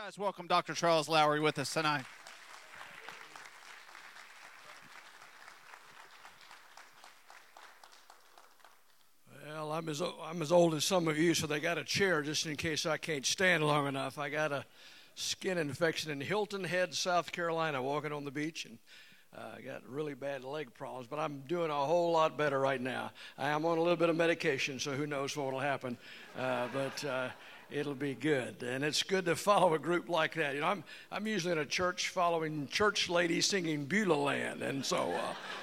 Guys, welcome Dr. Charles Lowry with us tonight. Well, I'm as old as some of you, so they got a chair just in case I can't stand long enough. I got a skin infection in Hilton Head, South Carolina, walking on the beach, and I got really bad leg problems, but I'm doing a whole lot better right now. I am on a little bit of medication, so who knows what will happen, but it'll be good. And it's good to follow a group like that. You know, I'm usually in a church following church ladies singing Beulah Land, and so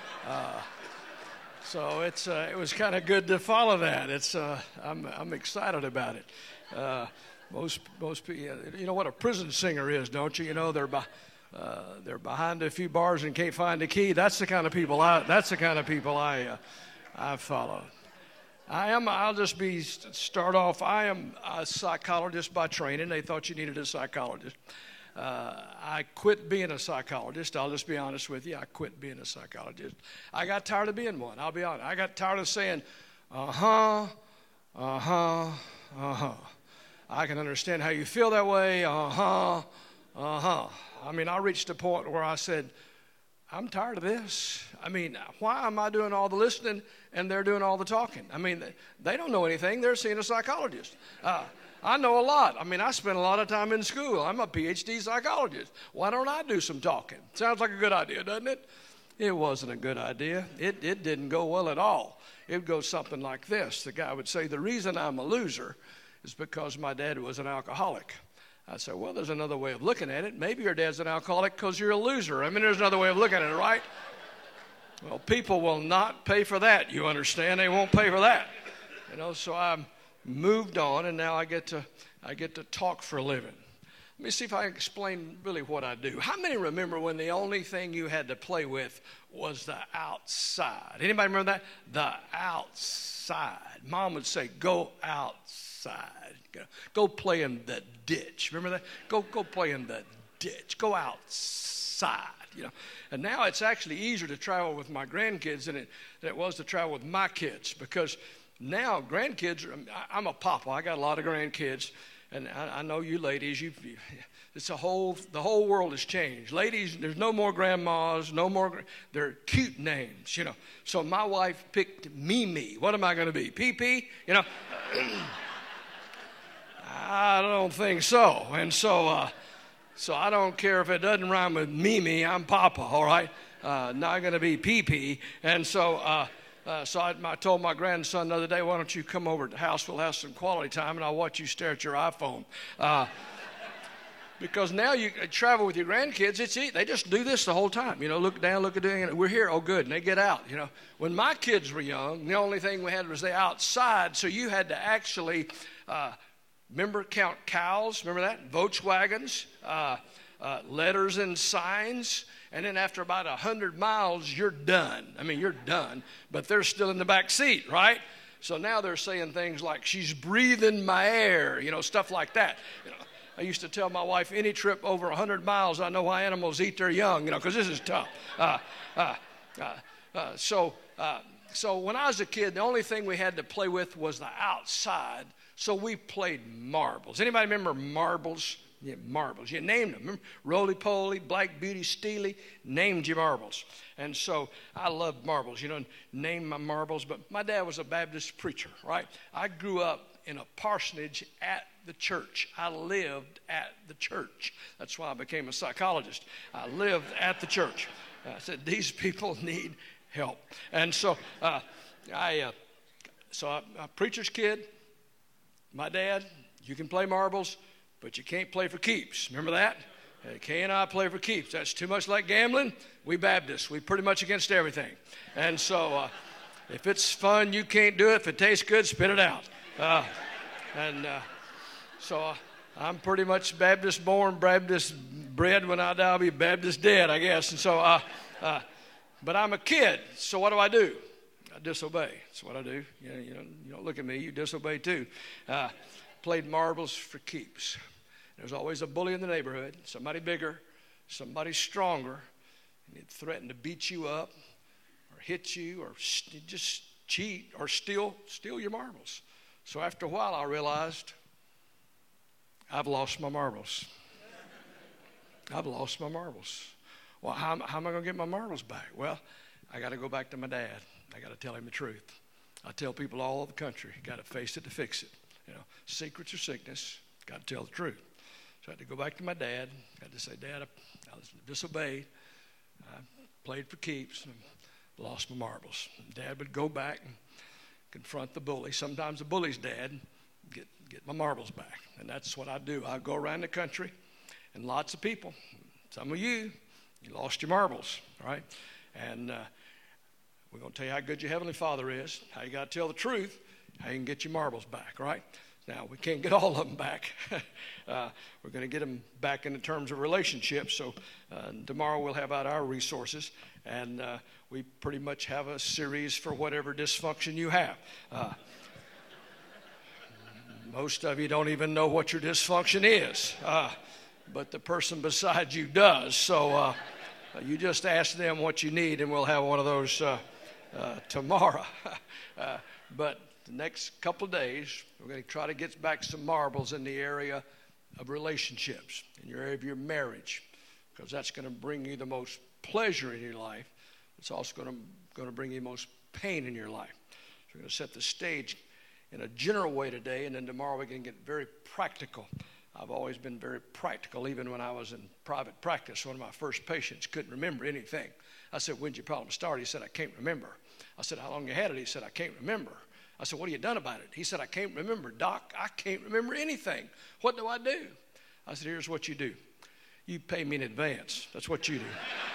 it was kind of good to follow that. I'm excited about it. Most people, you know what a prison singer is, don't you? You know they're behind a few bars and can't find a key. That's the kind of people I follow. I'll just start off. I am a psychologist by training. They thought you needed a psychologist. I quit being a psychologist. I'll just be honest with you. I quit being a psychologist. I got tired of being one. I'll be honest. I got tired of saying, I can understand how you feel that way. I mean, I reached a point where I said, I'm tired of this. I mean, why am I doing all the listening and they're doing all the talking? I mean, they don't know anything. They're seeing a psychologist. I know a lot. I mean, I spent a lot of time in school. I'm a PhD psychologist. Why don't I do some talking? Sounds like a good idea, doesn't it? It wasn't a good idea. It didn't go well at all. It would go something like this. The guy would say, the reason I'm a loser is because my dad was an alcoholic. I said, well, there's another way of looking at it. Maybe your dad's an alcoholic because you're a loser. I mean, there's another way of looking at it, right? Well, people will not pay for that, you understand? They won't pay for that. You know, so I moved on, and now I get to talk for a living. Let me see if I can explain really what I do. How many remember when the only thing you had to play with was the outside? Anybody remember that? The outside. Mom would say, go outside. Go play in the ditch. Remember that? Go play in the ditch. Go outside. You know. And now it's actually easier to travel with my grandkids than it was to travel with my kids, because now grandkids, I'm a papa. I got a lot of grandkids, and I know you ladies, the whole world has changed. Ladies, there's no more grandmas, they're cute names, you know. So my wife picked Mimi. What am I going to be? Pee-pee? You know. I don't think so. And so I don't care if it doesn't rhyme with Mimi. I'm Papa, all right? Not going to be Pee-pee. And so I told my grandson the other day, why don't you come over to the house? We'll have some quality time, and I'll watch you stare at your iPhone. Because now you travel with your grandkids, they just do this the whole time. You know, look down, look at doing it. We're here, oh good, and they get out. You know, when my kids were young, the only thing we had was the outside, so you had to actually count cows, remember that? Volkswagens, letters and signs, and then after about 100 miles, you're done. I mean, you're done, but they're still in the back seat, right? So now they're saying things like, she's breathing my air, you know, stuff like that. You know, I used to tell my wife, any trip over 100 miles, I know why animals eat their young, you know, because this is tough. So when I was a kid, the only thing we had to play with was the outside. So we played marbles. Anybody remember marbles? Yeah, marbles. You named them. Remember? Roly-poly, Black Beauty, Steely, named your marbles. And so I loved marbles, you know, named my marbles. But my dad was a Baptist preacher, right? I grew up in a parsonage at the church. I lived at the church. That's why I became a psychologist. I lived at the church. I said, these people need help. And so I'm a preacher's kid. My dad, you can play marbles, but you can't play for keeps. Remember that? Kay and I play for keeps. That's too much like gambling. We Baptists, we pretty much against everything. And so if it's fun, you can't do it. If it tastes good, spit it out. So I'm pretty much Baptist born, Baptist bred. When I die, I'll be Baptist dead, I guess. And so, but I'm a kid, so what do? I disobey. That's what I do. You don't look at me. You disobey too. Played marbles for keeps. There's always a bully in the neighborhood, somebody bigger, somebody stronger, and he'd threaten to beat you up or hit you or just cheat or steal your marbles. So after a while, I realized I've lost my marbles. I've lost my marbles. Well, how am I going to get my marbles back? Well, I got to go back to my dad. I got to tell him the truth. I tell people all over the country, got to face it to fix it. Secrets are sickness. Got to tell the truth. So I had to go back to my dad. I had to say, Dad, I was disobeyed. I played for keeps and lost my marbles. Dad would go back and confront the bully. Sometimes the bully's dad get my marbles back. And that's what I do. I go around the country, and lots of people, some of you lost your marbles, right? And we're going to tell you how good your Heavenly Father is, how you got to tell the truth, how you can get your marbles back, right? Now, we can't get all of them back. We're going to get them back in the terms of relationships. So tomorrow we'll have out our resources, and we pretty much have a series for whatever dysfunction you have. Most of you don't even know what your dysfunction is, but the person beside you does. So you just ask them what you need, and we'll have one of those tomorrow. But the next couple of days, we're going to try to get back some marbles in the area of relationships, in your area of your marriage, because that's going to bring you the most pleasure in your life. It's also going to bring you the most pain in your life. So we're going to set the stage in a general way today, and then tomorrow we're going to get very practical. I've always been very practical, even when I was in private practice. One of my first patients couldn't remember anything. I said, when'd your problem start? He said, I can't remember. I said, how long you had it? He said, I can't remember. I said, what have you done about it? He said, I can't remember. Doc, I can't remember anything. What do I do? I said, here's what you do. You pay me in advance. That's what you do.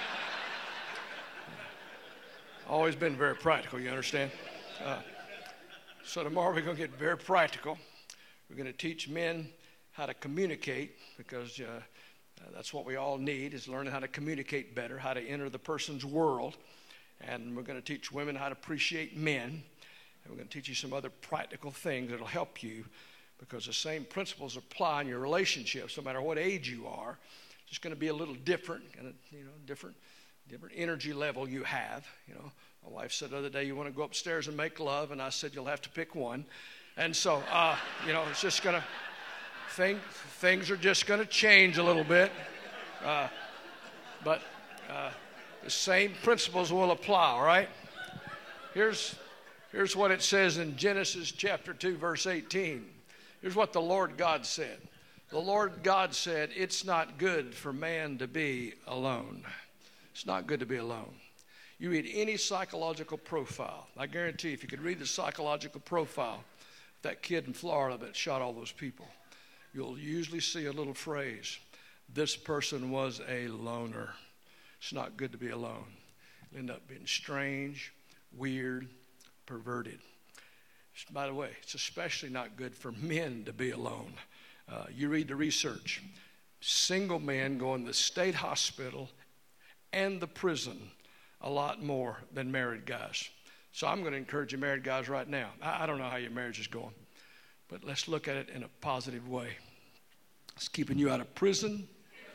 Always been very practical, you understand? So tomorrow we're going to get very practical. We're going to teach men how to communicate, because that's what we all need, is learning how to communicate better, how to enter the person's world. And we're going to teach women how to appreciate men. And we're going to teach you some other practical things that will help you, because the same principles apply in your relationships, no matter what age you are. It's just going to be a little different, and different energy level you have. My wife said the other day, you want to go upstairs and make love, and I said, you'll have to pick one. And so, it's just going to, things are just going to change a little bit. But the same principles will apply, all right? Here's what it says in Genesis chapter 2, verse 18. Here's what the Lord God said. The Lord God said, it's not good for man to be alone. It's not good to be alone. You read any psychological profile. I guarantee you, if you could read the psychological profile of that kid in Florida that shot all those people, you'll usually see a little phrase, this person was a loner. It's not good to be alone. You'll end up being strange, weird, perverted. By the way, it's especially not good for men to be alone. You read the research. Single men go in the state hospital and the prison a lot more than married guys. So I'm going to encourage you married guys right now. I don't know how your marriage is going, but let's look at it in a positive way. It's keeping you out of prison.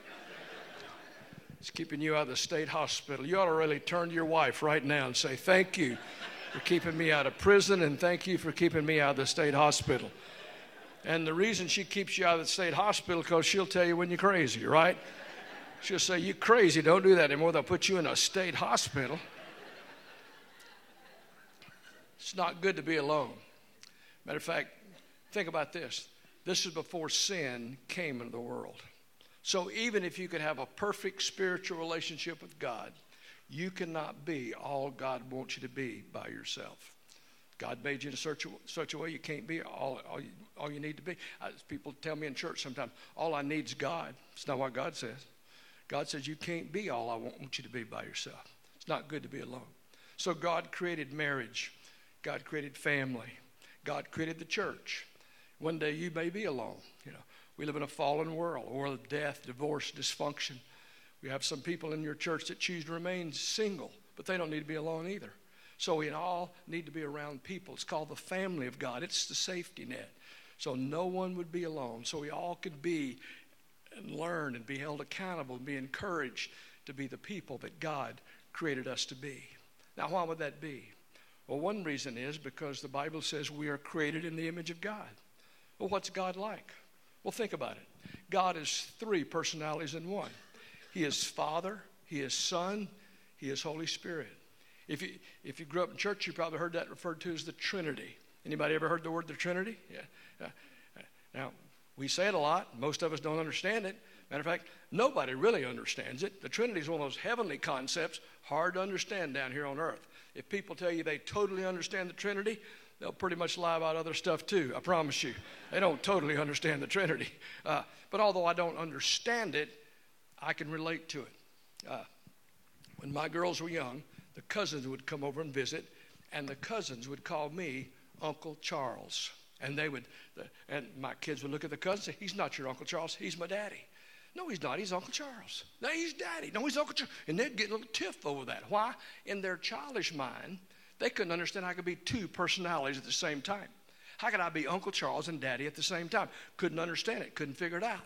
It's keeping you out of the state hospital. You ought to really turn to your wife right now and say, thank you for keeping me out of prison, and thank you for keeping me out of the state hospital. And the reason she keeps you out of the state hospital, because she'll tell you when you're crazy, right? She'll say, you're crazy, don't do that anymore. They'll put you in a state hospital. It's not good to be alone. Matter of fact, think about this. This is before sin came into the world. So even if you could have a perfect spiritual relationship with God, you cannot be all God wants you to be by yourself. God made you in such a way you can't be all you need to be. People tell me in church sometimes, all I need is God. It's not what God says. God says you can't be all I want you to be by yourself. It's not good to be alone. So God created marriage. God created family. God created the church. One day you may be alone. We live in a fallen world, a world of death, divorce, dysfunction. We have some people in your church that choose to remain single, but they don't need to be alone either. So we all need to be around people. It's called the family of God. It's the safety net. So no one would be alone. So we all could be and learn and be held accountable and be encouraged to be the people that God created us to be. Now, why would that be? Well, one reason is because the Bible says we are created in the image of God. Well, what's God like? Well, think about it. God is three personalities in one. He is Father, He is Son, He is Holy Spirit. If you grew up in church, you probably heard that referred to as the Trinity. Anybody ever heard the word the Trinity? Yeah. Now, we say it a lot. Most of us don't understand it. Matter of fact, nobody really understands it. The Trinity is one of those heavenly concepts, hard to understand down here on earth. If people tell you they totally understand the Trinity, they'll pretty much lie about other stuff too, I promise you. They don't totally understand the Trinity. But although I don't understand it, I can relate to it. When my girls were young, the cousins would come over and visit, and the cousins would call me Uncle Charles. And my kids would look at the cousin and say, he's not your Uncle Charles, he's my daddy. No, he's not, he's Uncle Charles. No, he's daddy. No, he's Uncle Charles. And they'd get a little tiff over that. Why? In their childish mind, they couldn't understand how I could be two personalities at the same time. How could I be Uncle Charles and daddy at the same time? Couldn't understand it, couldn't figure it out.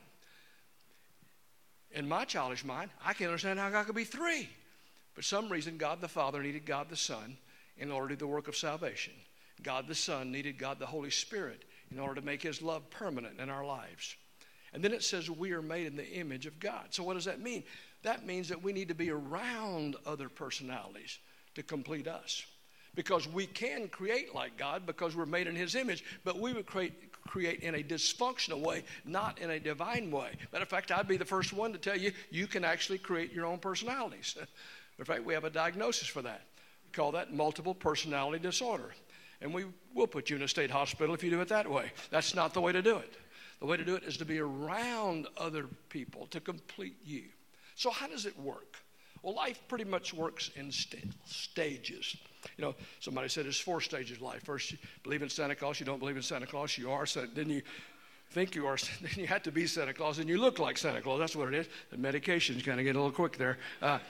In my childish mind, I can't understand how I could be three. For some reason, God the Father needed God the Son in order to do the work of salvation. God the Son needed God the Holy Spirit in order to make His love permanent in our lives. And then it says we are made in the image of God. So what does that mean? That means that we need to be around other personalities to complete us. Because we can create like God because we're made in His image, but we would create in a dysfunctional way, not in a divine way. Matter of fact, I'd be the first one to tell you, you can actually create your own personalities. In fact, we have a diagnosis for that. We call that multiple personality disorder. And we will put you in a state hospital if you do it that way. That's not the way to do it. The way to do it is to be around other people to complete you. So how does it work? Well, life pretty much works in stages. You know, somebody said there's 4 stages of life. First, you believe in Santa Claus. You don't believe in Santa Claus. You are. Then you think you are. Then you have to be Santa Claus. And you look like Santa Claus. That's what it is. The medication's kind of getting a little quick there.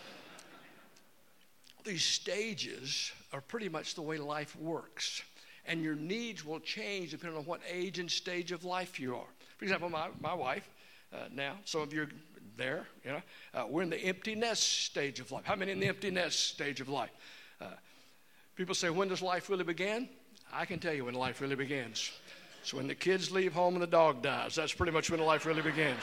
These stages are pretty much the way life works. And your needs will change depending on what age and stage of life you are. For example, my wife, now, some of you are there, you know, we're in the empty nest stage of life. How many in the empty nest stage of life? People say, when does life really begin? I can tell you when life really begins. So when the kids leave home and the dog dies, that's pretty much when life really begins.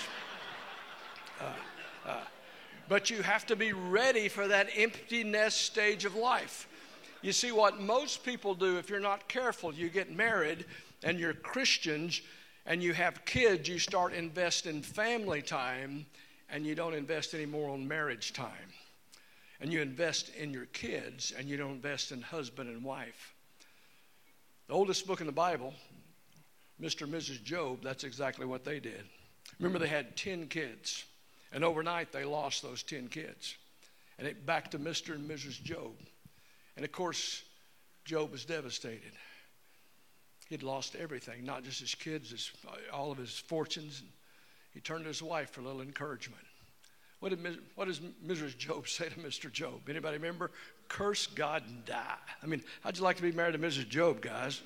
But you have to be ready for that empty nest stage of life. You see, what most people do, if you're not careful, you get married and you're Christians and you have kids, you start investing family time and you don't invest anymore on marriage time. And you invest in your kids and you don't invest in husband and wife. The oldest book in the Bible, Mr. and Mrs. Job, that's exactly what they did. Remember, they had 10 kids. And overnight, they lost those 10 kids. And it back to Mr. and Mrs. Job. And of course, Job was devastated. He'd lost everything, not just his kids, all of his fortunes. And he turned to his wife for a little encouragement. What does Mrs. Job say to Mr. Job? Anybody remember? Curse God and die. I mean, how'd you like to be married to Mrs. Job, guys?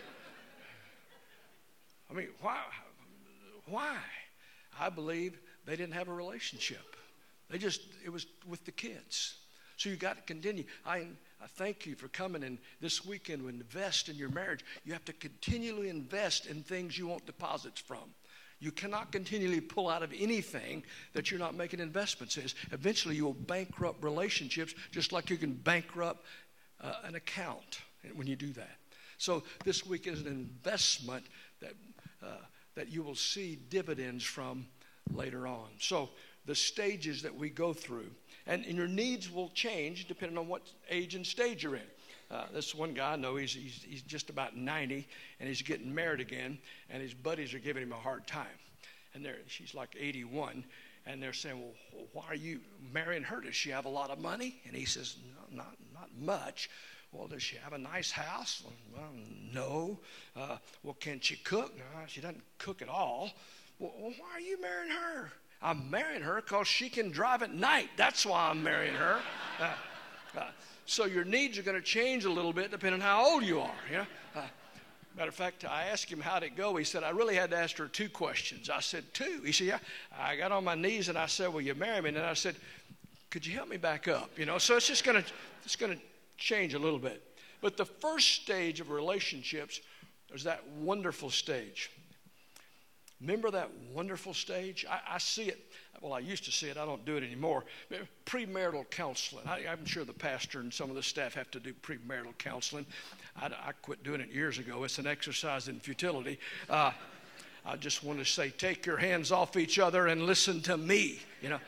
I mean, why? I believe they didn't have a relationship. It was with the kids. So you got to continue. I thank you for coming and this weekend to invest in your marriage. You have to continually invest in things you want deposits from. You cannot continually pull out of anything that you're not making investments in. Eventually you will bankrupt relationships just like you can bankrupt an account when you do that. So this week is an investment that you will see dividends from later on. So the stages that we go through, and your needs will change depending on what age and stage you're in. This one guy I know, he's just about 90, and he's getting married again, and his buddies are giving him a hard time. And she's like 81, and they're saying, well, why are you marrying her? Does she have a lot of money? And he says, no, not much. Well, does she have a nice house? Well, no. Well, can she cook? No, she doesn't cook at all. Well, why are you marrying her? I'm marrying her because she can drive at night. That's why I'm marrying her. So your needs are going to change a little bit depending on how old you are. You know? Matter of fact, I asked him how'd it go. He said, I really had to ask her 2 questions. I said, 2? He said, yeah. I got on my knees and I said, will you marry me? And then I said, could you help me back up? You know, so it's just going to change a little bit. But the first stage of relationships is that wonderful stage Remember that wonderful stage? I see it. Well, I used to see it. I don't do it anymore. Premarital counseling. I'm sure the pastor and some of the staff have to do premarital counseling. I quit doing it years ago. It's an exercise in futility. I just want to say, take your hands off each other and listen to me.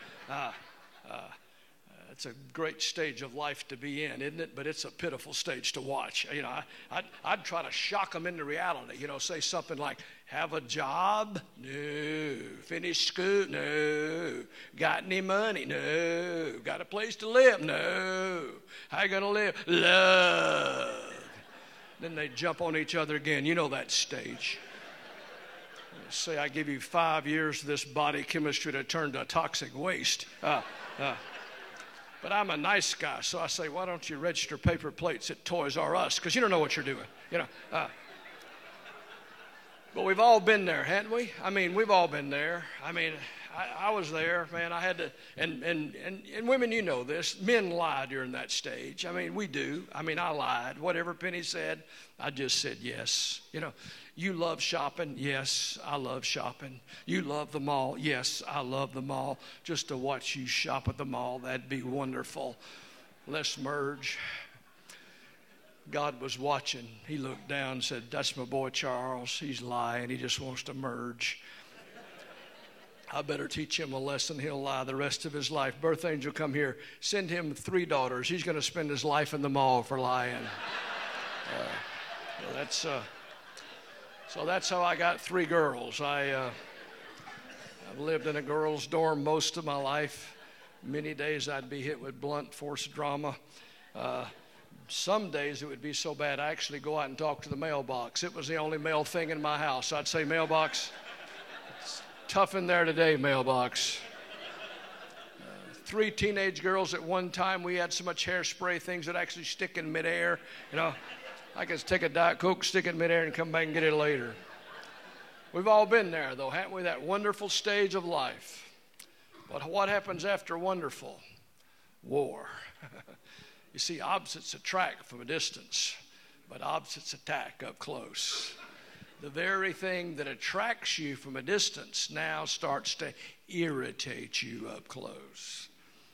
It's a great stage of life to be in, isn't it? But it's a pitiful stage to watch. I'd try to shock them into reality. Say something like, have a job? No. Finish school? No. Got any money? No. Got a place to live? No. How you going to live? Love. Then they jump on each other again. You know that stage. Say, I give you 5 years of this body chemistry to turn to toxic waste. But I'm a nice guy, so I say, why don't you register paper plates at Toys R Us? Because you don't know what you're doing. But we've all been there, hadn't we? We've all been there. I was there, man. I had to, and women, you know this. Men lie during that stage. We do. I lied. Whatever Penny said, I just said yes. You love shopping? Yes, I love shopping. You love the mall? Yes, I love the mall. Just to watch you shop at the mall, that'd be wonderful. Let's merge. God was watching. He looked down and said, that's my boy Charles. He's lying. He just wants to merge. I better teach him a lesson. He'll lie the rest of his life. Birth angel, come here. Send him 3 daughters. He's going to spend his life in the mall for lying. So that's how I got 3 girls. I've lived in a girls' dorm most of my life. Many days I'd be hit with blunt force trauma. Some days it would be so bad I actually go out and talk to the mailbox. It was the only mail thing in my house. I'd say, mailbox, it's tough in there today, mailbox. 3 teenage girls at one time. We had so much hairspray, things that actually stick in midair. I could take a Diet Coke, stick it in midair, and come back and get it later. We've all been there, though, haven't we? That wonderful stage of life. But what happens after wonderful? War. You see, opposites attract from a distance, but opposites attack up close. The very thing that attracts you from a distance now starts to irritate you up close.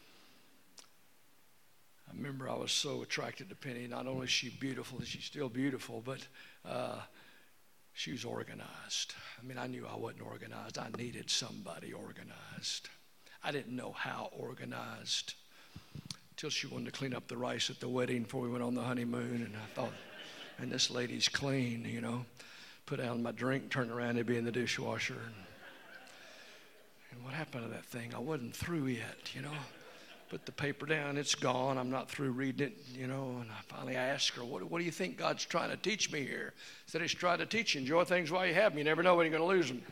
I remember I was so attracted to Penny. Not only is she beautiful, she's still beautiful, but she was organized. I knew I wasn't organized. I needed somebody organized. I didn't know how organized until she wanted to clean up the rice at the wedding before we went on the honeymoon. And I thought, man, this lady's clean, Put down my drink, turn around, it'd be in the dishwasher. And what happened to that thing? I wasn't through yet, Put the paper down, it's gone. I'm not through reading it, And I finally asked her, what do you think God's trying to teach me here? He said, He's trying to teach you, enjoy things while you have them. You never know when you're going to lose them.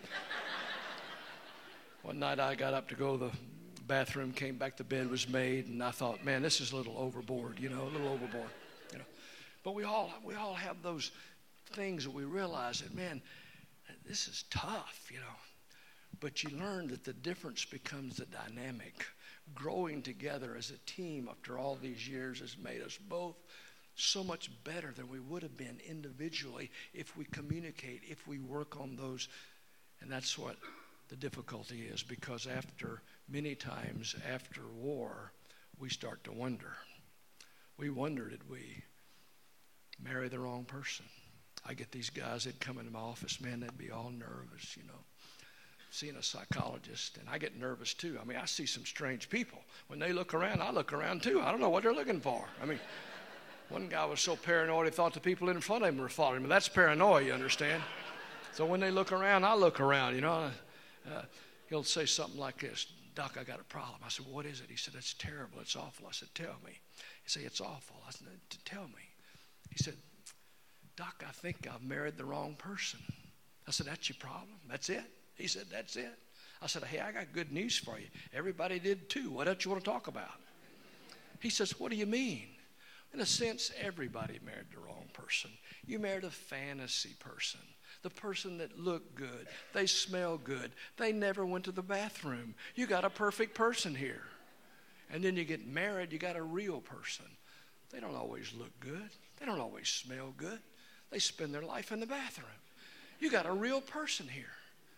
One night I got up to go to the bathroom, came back, the bed was made, and I thought, man, this is a little overboard, a little overboard. But we all have those things that we realize that, man, this is tough, But you learn that the difference becomes the dynamic. Growing together as a team after all these years has made us both so much better than we would have been individually if we communicate, if we work on those. And that's what the difficulty is, because many times after war, we start to wonder. We wonder, did we marry the wrong person? I get these guys that come into my office, man, they'd be all nervous, seeing a psychologist, and I get nervous too. I see some strange people. When they look around, I look around too. I don't know what they're looking for. One guy was so paranoid he thought the people in front of him were following him. That's paranoia, you understand? So when they look around, I look around, He'll say something like this, Doc, I got a problem. I said, what is it? He said, it's terrible, it's awful. I said, tell me. He said, it's awful. I said, tell me. He said, Doc, I think I've married the wrong person. I said, that's your problem? That's it? He said, that's it. I said, hey, I got good news for you. Everybody did too. What else you want to talk about? He says, what do you mean? In a sense, everybody married the wrong person. You married a fantasy person. The person that looked good. They smell good. They never went to the bathroom. You got a perfect person here. And then you get married, you got a real person. They don't always look good. They don't always smell good. They spend their life in the bathroom. You got a real person here.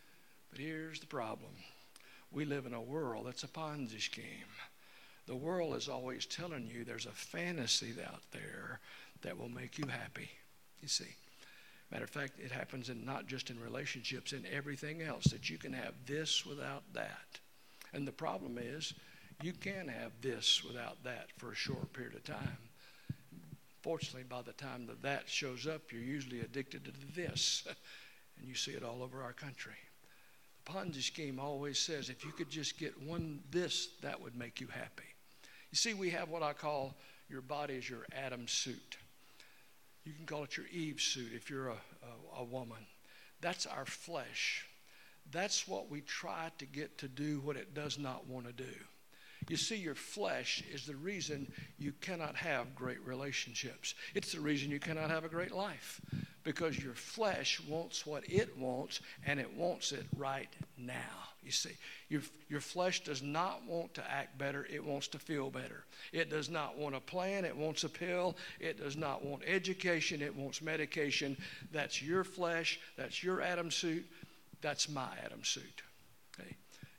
But here's the problem. We live in a world that's a Ponzi scheme. The world is always telling you there's a fantasy out there that will make you happy, you see. Matter of fact, it happens not just in relationships, in everything else, that you can have this without that. And the problem is, you can have this without that for a short period of time. Fortunately, by the time that shows up, you're usually addicted to this. And you see it all over our country. The Ponzi scheme always says, if you could just get one this, that would make you happy. You see, we have what I call your body is your Adam suit. You can call it your Eve suit if you're a woman. That's our flesh. That's what we try to get to do what it does not want to do. You see, your flesh is the reason you cannot have great relationships. It's the reason you cannot have a great life. Because your flesh wants what it wants, and it wants it right now. You see, your flesh does not want to act better. It wants to feel better. It does not want a plan. It wants a pill. It does not want education. It wants medication. That's your flesh. That's your Adam suit. That's my Adam suit. Okay?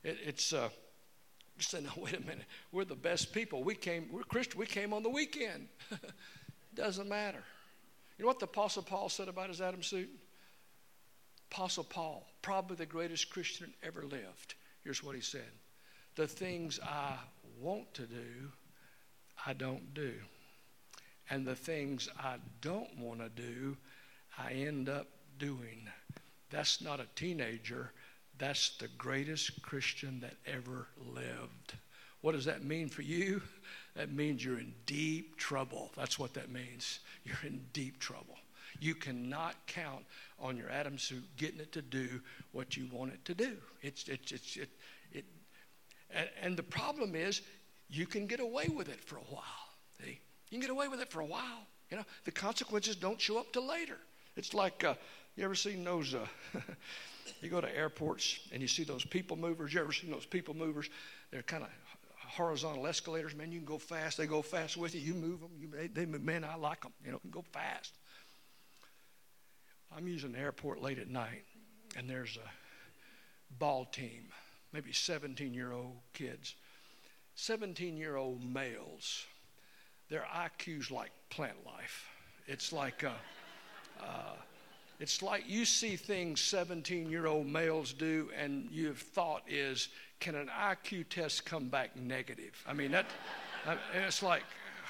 You say, no, wait a minute. We're the best people. We're Christian. We came on the weekend. Doesn't matter. You know what the Apostle Paul said about his Adam suit? Apostle Paul, probably the greatest Christian ever lived. Here's what he said. The things I want to do, I don't do. And the things I don't want to do, I end up doing. That's not a teenager. That's the greatest Christian that ever lived. What does that mean for you? That means you're in deep trouble. That's what that means. You're in deep trouble. You cannot count on your Adam suit getting it to do what you want it to do. And the problem is, you can get away with it for a while. See? You can get away with it for a while. You know, the consequences don't show up till later. It's like, you ever seen those, you go to airports and you see those people movers. You ever seen those people movers? They're kind of horizontal escalators. Man, you can go fast. They go fast with you. You move them. Man, I like them. You know, go fast. I'm using the airport late at night, and there's a ball team, maybe 17-year-old kids. 17-year-old males, their IQ's like plant life. It's like you see things 17-year-old males do, and your thought is, can an IQ test come back negative? I mean, it's like,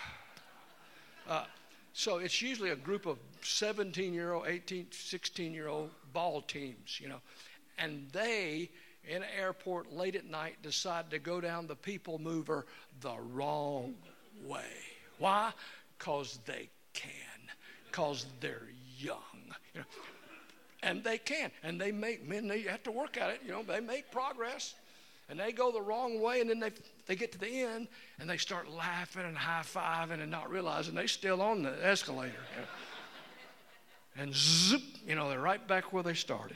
so it's usually a group of 17-year-old, 18, 16-year-old ball teams, you know, and they, in an airport late at night, decide to go down the people mover the wrong way. Why? Because they can. Because they're young. You know? And they can. And they have to work at it. You know, they make progress. And they go the wrong way, and then they get to the end, and they start laughing and high-fiving and not realizing they're still on the escalator. You know? And zip, you know, they're right back where they started.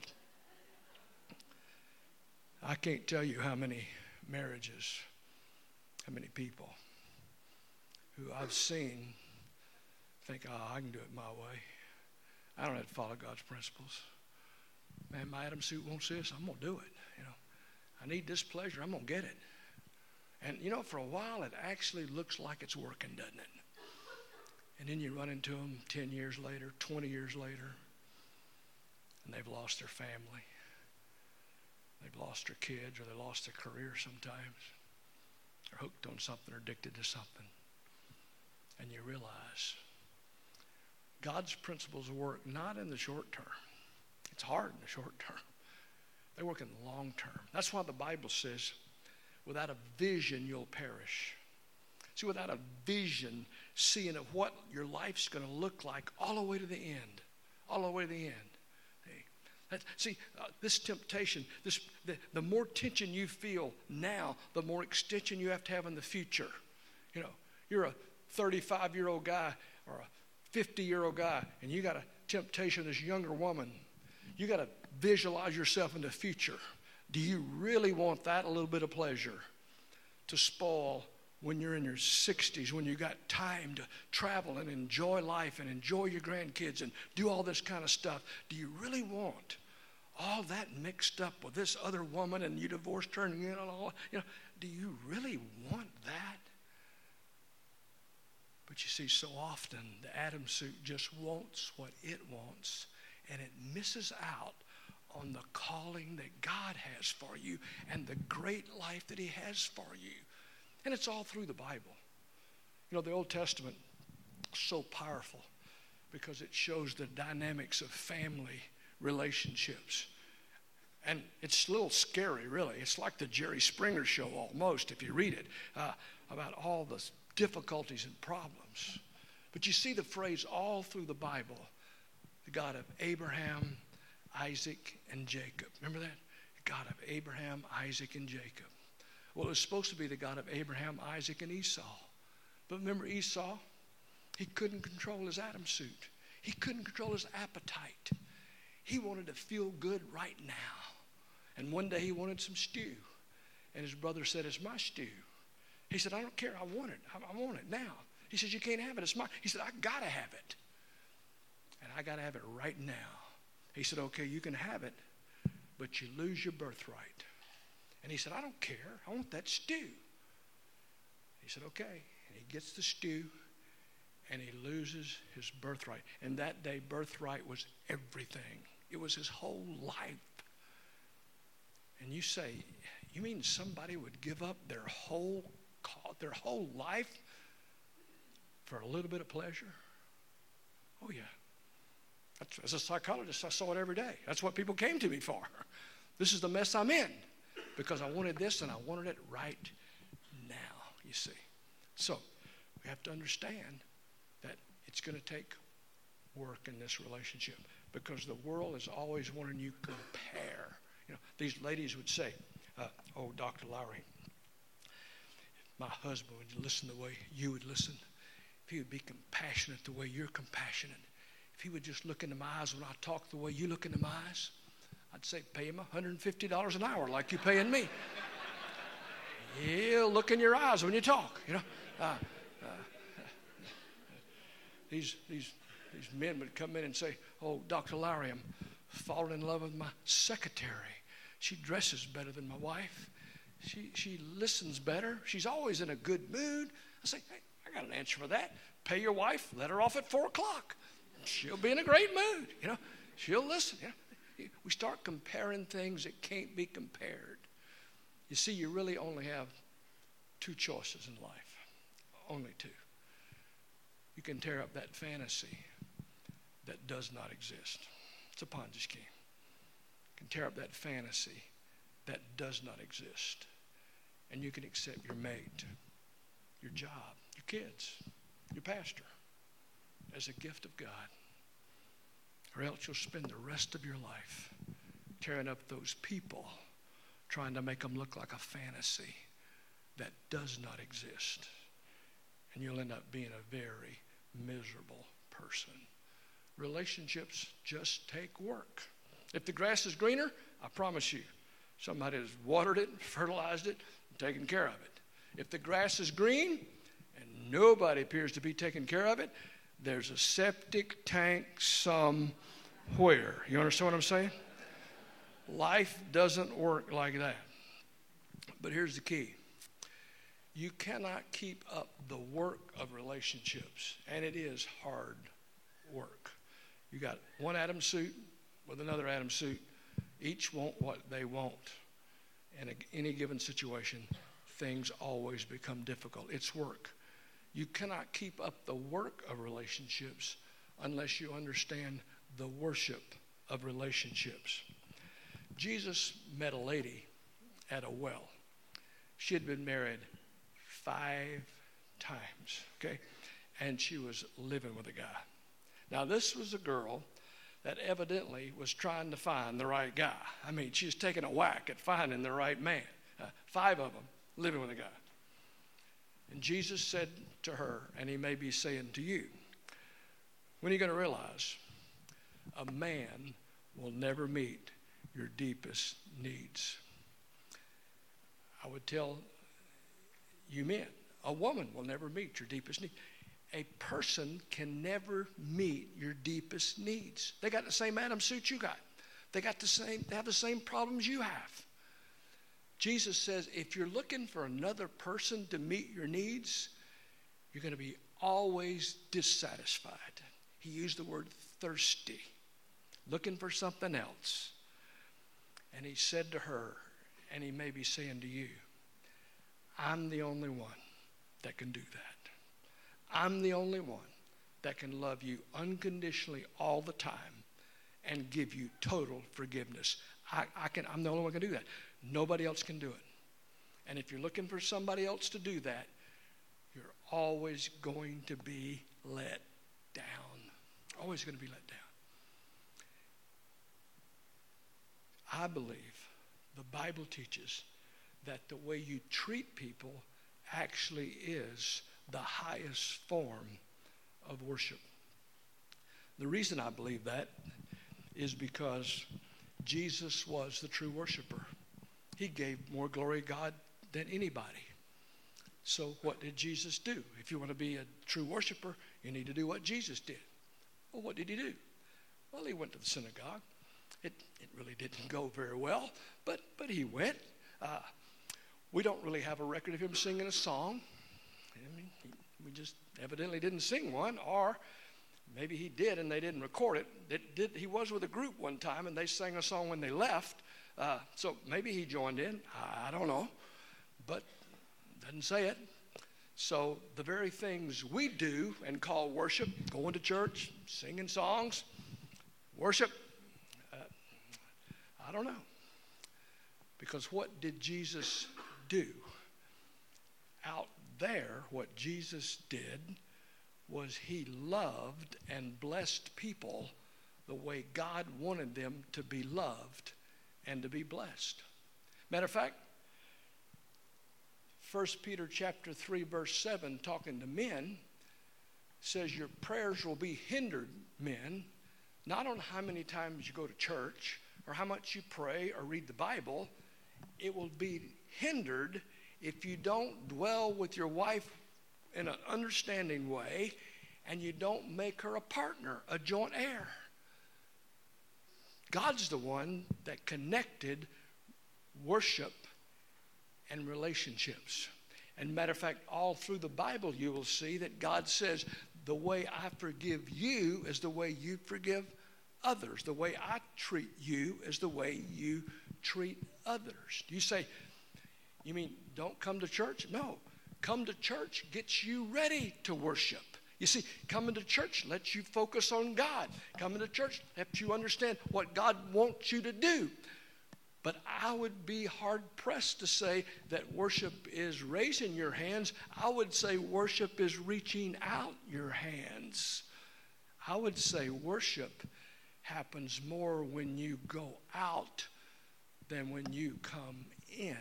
I can't tell you how many marriages, how many people who I've seen think, I can do it my way. I don't have to follow God's principles. Man, my Adam suit wants this. I'm going to do it, you know. I need this pleasure. I'm going to get it. And, you know, for a while, it actually looks like it's working, doesn't it? And then you run into them 10 years later, 20 years later, and they've lost their family. They've lost their kids, or they lost their career sometimes. They're hooked on something or addicted to something. And you realize God's principles work not in the short term. It's hard in the short term. They work in the long term. That's why the Bible says, without a vision, you'll perish. See, without a vision, seeing of what your life's going to look like all the way to the end. All the way to the end. See, this temptation, the more tension you feel now, the more extension you have to have in the future. You know, you're a 35-year-old guy or a 50-year-old guy, and you got a temptation of this younger woman. You got to visualize yourself in the future. Do you really want that a little bit of pleasure to spoil when you're in your 60s, when you got time to travel and enjoy life and enjoy your grandkids and do all this kind of stuff? Do you really want all that mixed up with this other woman and you divorced her and do you really want that? But you see, so often the Adam suit just wants what it wants, and it misses out on the calling that God has for you and the great life that he has for you. And it's all through the Bible. You know, the Old Testament is so powerful because it shows the dynamics of family relationships. And it's a little scary, really. It's like the Jerry Springer show almost, if you read it, about all the difficulties and problems. But you see the phrase all through the Bible, the God of Abraham, Isaac, and Jacob. Remember that? The God of Abraham, Isaac, and Jacob. Well, it was supposed to be the God of Abraham, Isaac, and Esau. But remember Esau? He couldn't control his Adam suit. He couldn't control his appetite. He wanted to feel good right now. And one day he wanted some stew. And his brother said, it's my stew. He said, I don't care. I want it. I want it now. He says, you can't have it. It's mine. He said, I got to have it. And I got to have it right now. He said, okay, you can have it, but you lose your birthright. And he said, I don't care. I want that stew. He said, okay. And he gets the stew, and he loses his birthright. And that day, birthright was everything. It was his whole life. And you say, you mean somebody would give up their whole life for a little bit of pleasure? Oh, yeah. As a psychologist, I saw it every day. That's what people came to me for. This is the mess I'm in because I wanted this and I wanted it right now, you see. So we have to understand that it's going to take work in this relationship because the world is always wanting you to compare. You know, these ladies would say, oh, Dr. Lowry, my husband would listen the way you would listen. If he would be compassionate the way you're compassionate. If he would just look into my eyes when I talk the way you look into my eyes, I'd say pay him $150 an hour like you're paying me. He'll look in your eyes when you talk, you know. These men would come in and say, oh, Dr. Lowry, I'm falling in love with my secretary. She dresses better than my wife. She listens better. She's always in a good mood. I say, hey, I got an answer for that. Pay your wife, let her off at 4 o'clock. She'll be in a great mood, you know. She'll listen. You know? We start comparing things that can't be compared. You see, you really only have 2 choices in life. Only 2. You can tear up that fantasy that does not exist. It's a Ponzi scheme. You can tear up that fantasy that does not exist. And you can accept your mate, your job, your kids, your pastor as a gift of God. Or else you'll spend the rest of your life tearing up those people, trying to make them look like a fantasy that does not exist. And you'll end up being a very miserable person. Relationships just take work. If the grass is greener, I promise you, somebody has watered it, fertilized it, and taken care of it. If the grass is green and nobody appears to be taking care of it, there's a septic tank somewhere. You understand what I'm saying? Life doesn't work like that. But here's the key. You cannot keep up the work of relationships, and it is hard work. You got one Adam suit with another Adam suit. Each want what they want. And in any given situation, things always become difficult. It's work. You cannot keep up the work of relationships unless you understand the worship of relationships. Jesus met a lady at a well. She had been married 5 times, okay? And she was living with a guy. Now, this was a girl that evidently was trying to find the right guy. I mean, she was taking a whack at finding the right man. 5 of them living with a guy. And Jesus said to her, and he may be saying to you, when are you going to realize a man will never meet your deepest needs? I would tell you men, a woman will never meet your deepest need. A person can never meet your deepest needs. They got the same Adam suit you got. They have the same problems you have. Jesus says, if you're looking for another person to meet your needs, you're going to be always dissatisfied. He used the word thirsty, looking for something else. And he said to her, and he may be saying to you, I'm the only one that can do that. I'm the only one that can love you unconditionally all the time and give you total forgiveness. I'm the only one who can do that. Nobody else can do it. And if you're looking for somebody else to do that, you're always going to be let down. Always going to be let down. I believe the Bible teaches that the way you treat people actually is the highest form of worship. The reason I believe that is because Jesus was the true worshiper. He gave more glory to God than anybody. So what did Jesus do? If you want to be a true worshiper, you need to do what Jesus did. Well, what did he do? Well, he went to the synagogue. It really didn't go very well, but he went. We don't really have a record of him singing a song. I mean, we just evidently didn't sing one, or maybe he did and they didn't record it. He was with a group one time and they sang a song when they left. So maybe he joined in. I don't know, but doesn't say it. So the very things we do and call worship, going to church, singing songs, worship, I don't know. Because what did Jesus do? Out there, what Jesus did was he loved and blessed people the way God wanted them to be loved and to be blessed. Matter of fact, 1 Peter chapter 3, verse 7, talking to men, says your prayers will be hindered, men, not on how many times you go to church or how much you pray or read the Bible. It will be hindered if you don't dwell with your wife in an understanding way and you don't make her a partner, a joint heir. God's the one that connected worship and relationships. And matter of fact, all through the Bible you will see that God says, the way I forgive you is the way you forgive others. The way I treat you is the way you treat others. You say, you mean don't come to church? No. Come to church gets you ready to worship. You see, coming to church lets you focus on God. Coming to church helps you understand what God wants you to do. But I would be hard-pressed to say that worship is raising your hands. I would say worship is reaching out your hands. I would say worship happens more when you go out than when you come in.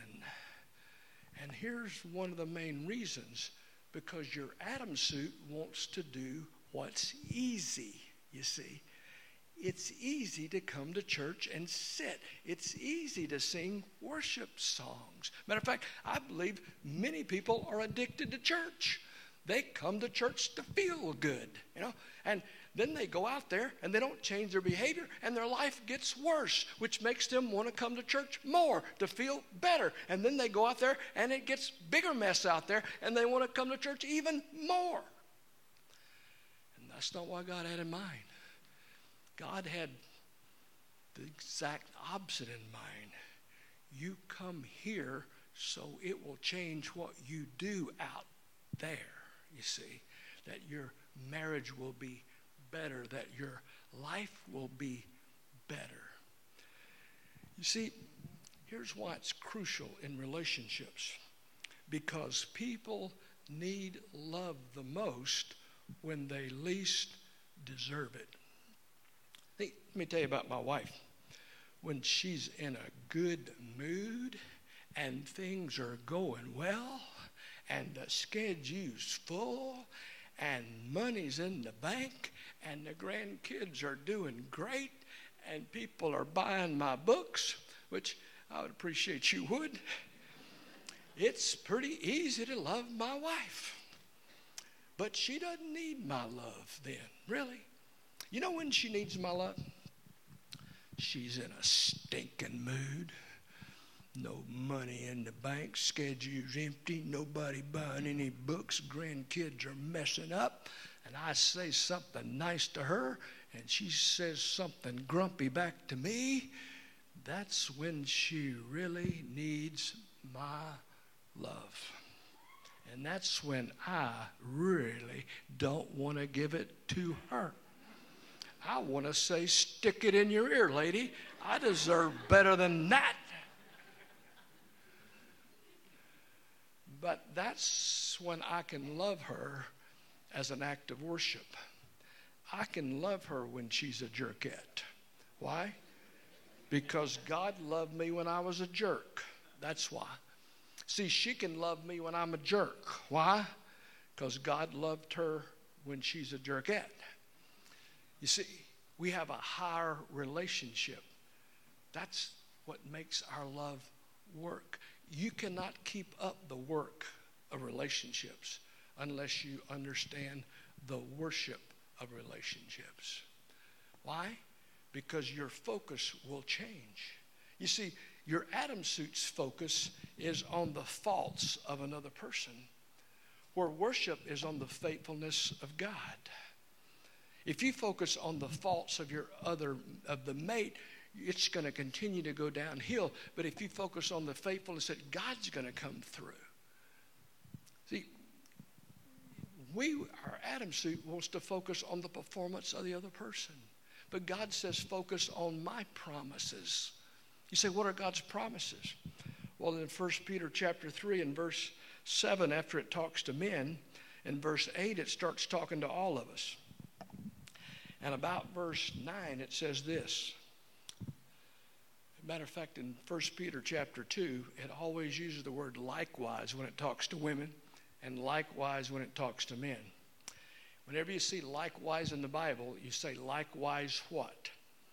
And here's one of the main reasons. Because your Adam suit wants to do what's easy, you see. It's easy to come to church and sit. It's easy to sing worship songs. Matter of fact, I believe many people are addicted to church. They come to church to feel good, and then they go out there and they don't change their behavior and their life gets worse, which makes them want to come to church more to feel better. And then they go out there and it gets bigger mess out there and they want to come to church even more. And that's not what God had in mind. God had the exact opposite in mind. You come here so it will change what you do out there, you see, that your marriage will be better, that your life will be better. You see, here's why it's crucial in relationships. Because people need love the most when they least deserve it. Let me tell you about my wife. When she's in a good mood and things are going well and the schedule's full and money's in the bank and the grandkids are doing great and people are buying my books, which I would appreciate you would, it's pretty easy to love my wife. But she doesn't need my love then, really. You know when she needs my love? She's in a stinking mood. No money in the bank, schedule's empty, nobody buying any books, grandkids are messing up. And I say something nice to her, and she says something grumpy back to me. That's when she really needs my love. And that's when I really don't want to give it to her. I want to say, stick it in your ear, lady. I deserve better than that. But that's when I can love her as an act of worship. I can love her when she's a jerkette. Why? Because God loved me when I was a jerk. That's why. See, she can love me when I'm a jerk. Why? Because God loved her when she's a jerkette. You see, we have a higher relationship. That's what makes our love work. You cannot keep up the work of relationships unless you understand the worship of relationships. Why? Because your focus will change. You see, your Adam suit's focus is on the faults of another person, where worship is on the faithfulness of God. If you focus on the faults of the mate, it's going to continue to go downhill. But if you focus on the faithfulness that God's going to come through. See, our Adam suit wants to focus on the performance of the other person. But God says, focus on my promises. You say, what are God's promises? Well, in 1 Peter chapter 3 and verse 7, after it talks to men, in verse 8, it starts talking to all of us. And about verse 9, it says this. Matter of fact, in 1 Peter chapter 2, it always uses the word likewise when it talks to women and likewise when it talks to men. Whenever you see likewise in the Bible, you say likewise what?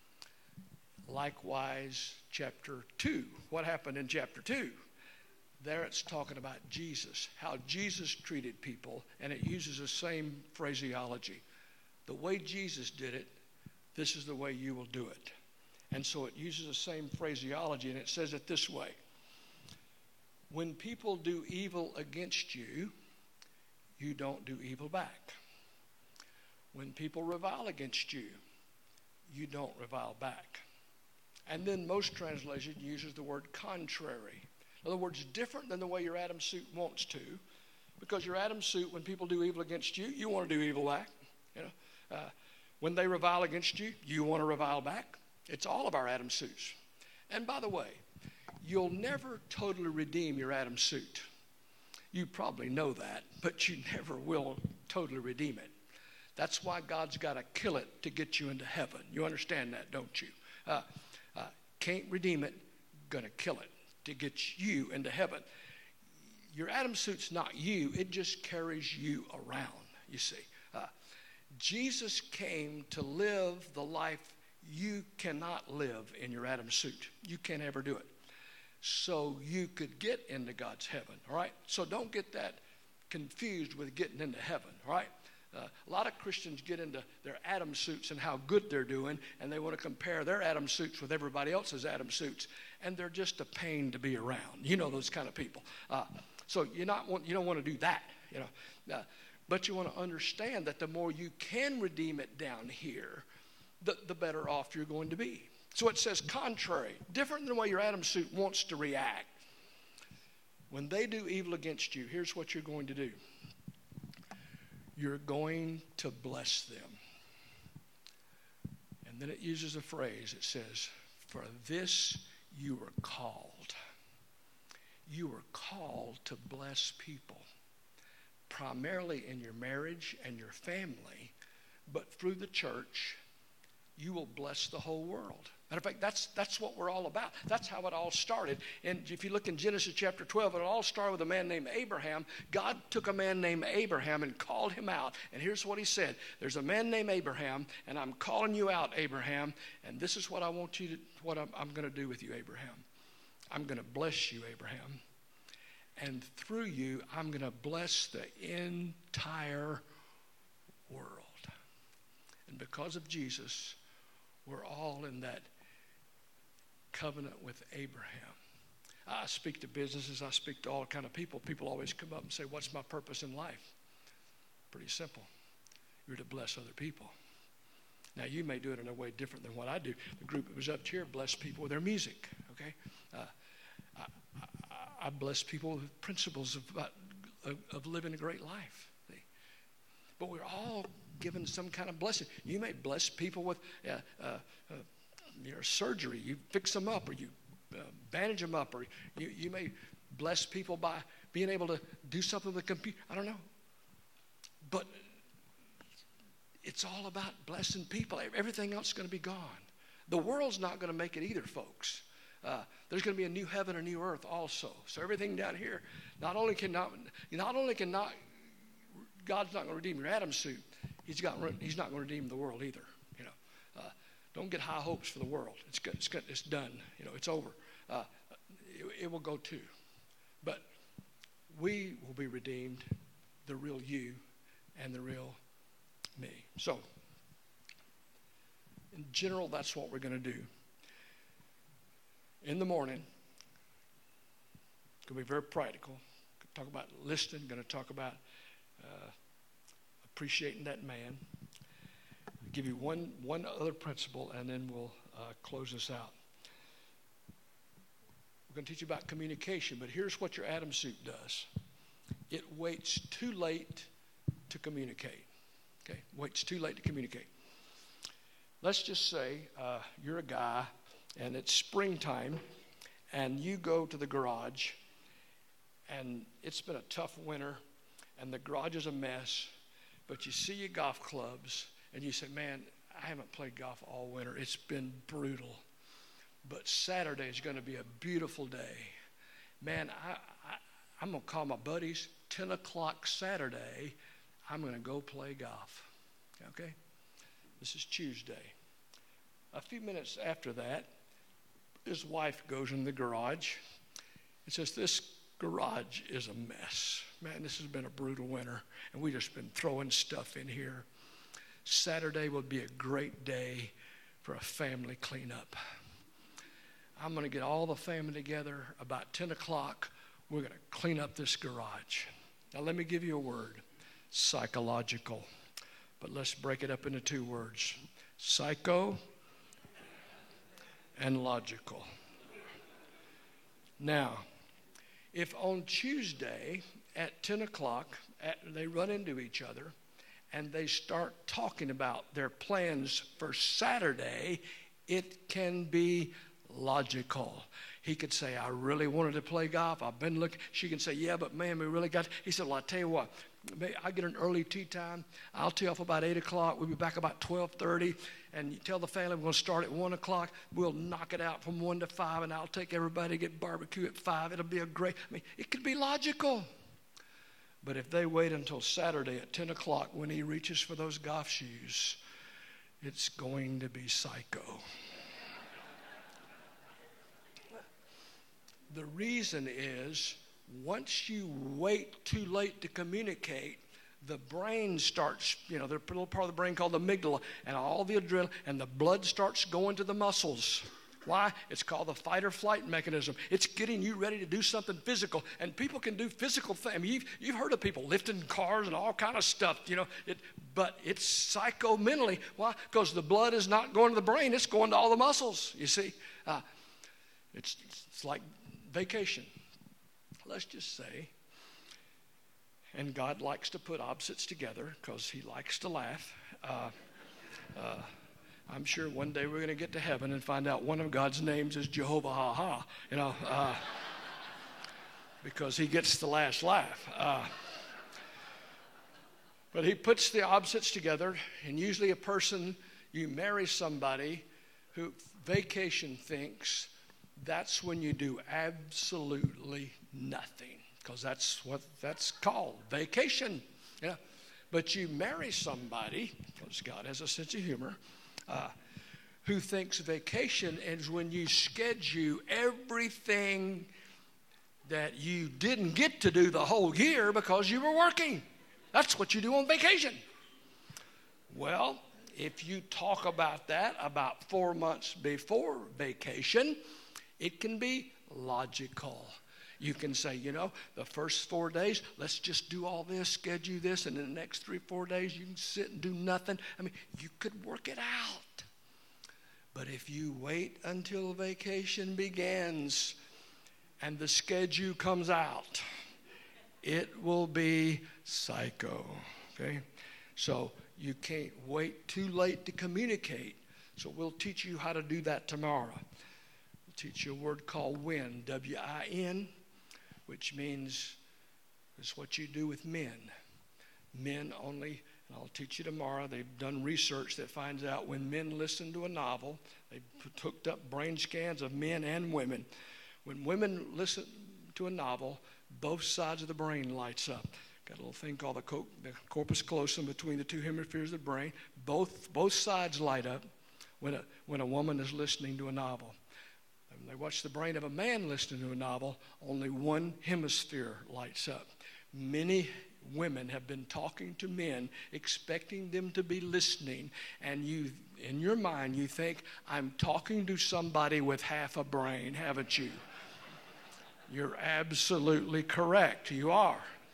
Likewise chapter 2. What happened in chapter 2? There it's talking about Jesus, how Jesus treated people, and it uses the same phraseology. The way Jesus did it, this is the way you will do it. And so it uses the same phraseology, and it says it this way. When people do evil against you, you don't do evil back. When people revile against you, you don't revile back. And then most translation uses the word contrary. In other words, different than the way your Adam suit wants to. Because your Adam suit, when people do evil against you, you want to do evil back. When they revile against you, you want to revile back. It's all of our Adam suits. And by the way, you'll never totally redeem your Adam suit. You probably know that, but you never will totally redeem it. That's why God's got to kill it to get you into heaven. You understand that, don't you? Can't redeem it, gonna kill it to get you into heaven. Your Adam suit's not you, it just carries you around, you see. Jesus came to live the life you cannot live in your Adam suit. You can't ever do it. So you could get into God's heaven, all right? So don't get that confused with getting into heaven, all right? A lot of Christians get into their Adam suits and how good they're doing, and they want to compare their Adam suits with everybody else's Adam suits, and they're just a pain to be around. You know those kind of people. So you don't want to do that, you know. But you want to understand that the more you can redeem it down here, the better off you're going to be. So it says contrary, different than the way your Adam suit wants to react. When they do evil against you, here's what you're going to do. You're going to bless them. And then it uses a phrase. It says, for this you were called. You were called to bless people, primarily in your marriage and your family, but through the church, you will bless the whole world. Matter of fact, that's what we're all about. That's how it all started. And if you look in Genesis chapter 12, it all started with a man named Abraham. God took a man named Abraham and called him out. And here's what he said. There's a man named Abraham, and I'm calling you out, Abraham. And this is what I'm going to do with you, Abraham. I'm going to bless you, Abraham. And through you, I'm going to bless the entire world. And because of Jesus, we're all in that covenant with Abraham. I speak to businesses. I speak to all kind of people. People always come up and say, what's my purpose in life? Pretty simple. You're to bless other people. Now, you may do it in a way different than what I do. The group that was up here blessed people with their music, okay? I bless people with principles of living a great life. See? But we're all given some kind of blessing. You may bless people with your surgery. You fix them up, or you bandage them up, or you may bless people by being able to do something with a computer. I don't know. But it's all about blessing people. Everything else is going to be gone. The world's not going to make it either, folks. There's going to be a new heaven and new earth also. So everything down here, not only can God's not going to redeem your Adam suit, He's not going to redeem the world either. You know, don't get high hopes for the world. It's good. It's done. You know, it's over. It will go too. But we will be redeemed, the real you and the real me. So, in general, that's what we're going to do. In the morning, going to be very practical. Going to talk about listening. Going to talk about appreciating that man. I'll give you one other principle, and then we'll close this out. We're going to teach you about communication, but here's what your Adam suit does. It waits too late to communicate. Okay, waits too late to communicate. Let's just say you're a guy, and it's springtime, and you go to the garage, and it's been a tough winter, and the garage is a mess, but you see your golf clubs, and you say, man, I haven't played golf all winter. It's been brutal. But Saturday is going to be a beautiful day. Man, I'm going to call my buddies, 10 o'clock Saturday, I'm going to go play golf. Okay? This is Tuesday. A few minutes after that, his wife goes in the garage and says, this garage is a mess. Man, this has been a brutal winter, and we've just been throwing stuff in here. Saturday will be a great day for a family cleanup. I'm going to get all the family together about 10 o'clock. We're going to clean up this garage. Now, let me give you a word. Psychological. But let's break it up into two words. Psycho and logical. Now, if on Tuesday at 10 o'clock they run into each other and they start talking about their plans for Saturday, it can be logical. He could say, I really wanted to play golf. I've been looking. She can say, yeah, but man, we really got to. He said, well, I'll tell you what. I get an early tea time. I'll tee off about 8 o'clock. We'll be back about 12:30. And you tell the family we're going to start at 1 o'clock. We'll knock it out from 1 to 5, and I'll take everybody to get barbecue at 5. It'll be a great, it could be logical. But if they wait until Saturday at 10 o'clock when he reaches for those golf shoes, it's going to be psycho. The reason is, once you wait too late to communicate, the brain starts, there's a little part of the brain called the amygdala, and all the adrenaline, and the blood starts going to the muscles. Why? It's called the fight or flight mechanism. It's getting you ready to do something physical, and people can do physical things. You've heard of people lifting cars and all kind of stuff, but it's psycho-mentally. Why? Because the blood is not going to the brain, it's going to all the muscles, you see. It's like vacation. Let's just say, and God likes to put opposites together because he likes to laugh. I'm sure one day we're going to get to heaven and find out one of God's names is Jehovah Ha-Ha, because he gets the last laugh. But he puts the opposites together, and usually you marry somebody who vacation thinks that's when you do absolutely nothing, because that's what that's called, vacation. Yeah. But you marry somebody, because God has a sense of humor, who thinks vacation is when you schedule everything that you didn't get to do the whole year because you were working. That's what you do on vacation. Well, if you talk about that about 4 months before vacation, It can be logical. You can say, the first 4 days, let's just do all this, schedule this, and in the next 3-4 days, you can sit and do nothing. I mean, you could work it out. But if you wait until vacation begins and the schedule comes out, it will be psycho, okay? So you can't wait too late to communicate. So we'll teach you how to do that tomorrow. We'll teach you a word called win, W-I-N, which means it's what you do with men. Men only, and I'll teach you tomorrow, they've done research that finds out when men listen to a novel, they hooked up brain scans of men and women. When women listen to a novel, both sides of the brain lights up. Got a little thing called the corpus callosum between the two hemispheres of the brain. Both sides light up when a woman is listening to a novel. When they watch the brain of a man listening to a novel, only one hemisphere lights up. Many women have been talking to men, expecting them to be listening, and you, in your mind, you think, I'm talking to somebody with half a brain, haven't you? You're absolutely correct. You are.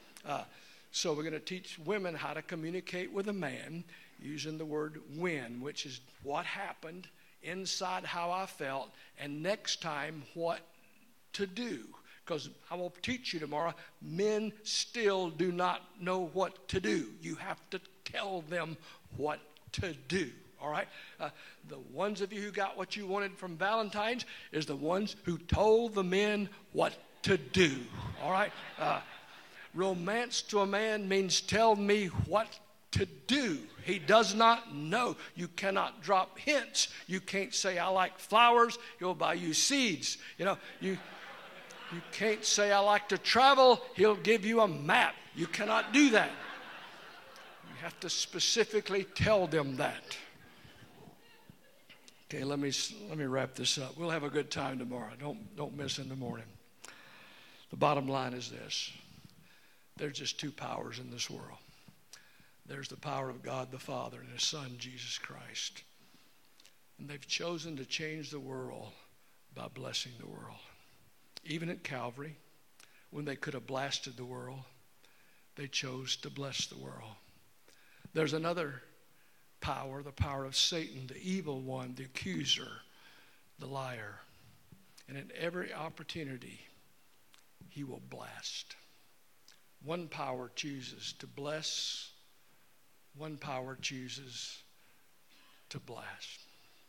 So we're going to teach women how to communicate with a man using the word win, which is what happened, inside how I felt, and next time what to do. Because I will teach you tomorrow, men still do not know what to do. You have to tell them what to do. All right? The ones of you who got what you wanted from Valentine's is the ones who told the men what to do. All right? Romance to a man means tell me what to do. He does not know. You cannot drop hints. You can't say, I like flowers. He'll buy you seeds. You can't say, I like to travel. He'll give you a map. You cannot do that. You have to specifically tell them that. Okay, let me wrap this up. We'll have a good time tomorrow. Don't miss in the morning. The bottom line is this. There's just two powers in this world. There's the power of God the Father and His Son, Jesus Christ. And they've chosen to change the world by blessing the world. Even at Calvary, when they could have blasted the world, they chose to bless the world. There's another power, the power of Satan, the evil one, the accuser, the liar. And at every opportunity, he will blast. One power chooses to bless. One power chooses to blast.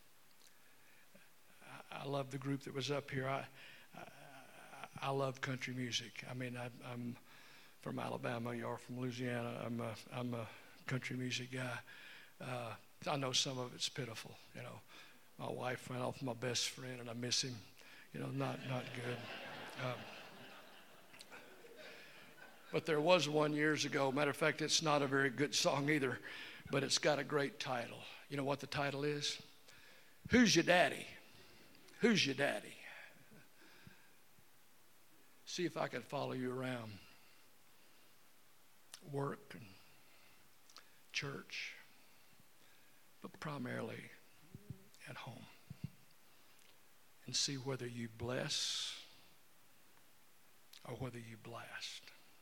I love the group that was up here. I love country music. I mean, I'm from Alabama. You are from Louisiana. I'm a country music guy. I know some of it's pitiful. My wife ran off with my best friend, and I miss him. Not good. But there was one years ago. Matter of fact, it's not a very good song either, but it's got a great title. You know what the title is? Who's Your Daddy? Who's Your Daddy? See if I can follow you around. Work and church, but primarily at home. And see whether you bless or whether you blast.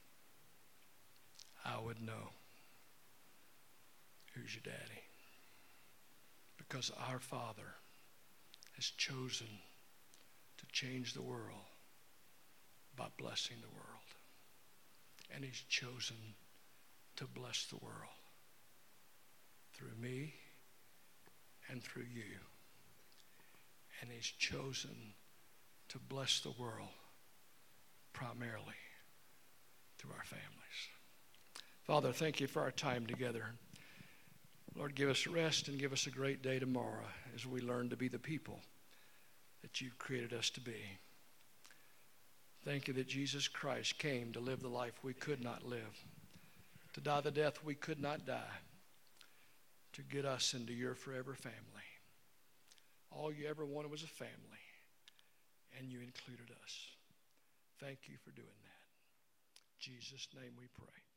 I would know who's your daddy. Because our Father has chosen to change the world by blessing the world. And He's chosen to bless the world through me and through you. And He's chosen to bless the world primarily through our families. Father, thank you for our time together. Lord, give us rest and give us a great day tomorrow as we learn to be the people that you've created us to be. Thank you that Jesus Christ came to live the life we could not live, to die the death we could not die, to get us into your forever family. All you ever wanted was a family, and you included us. Thank you for doing that. In Jesus' name we pray.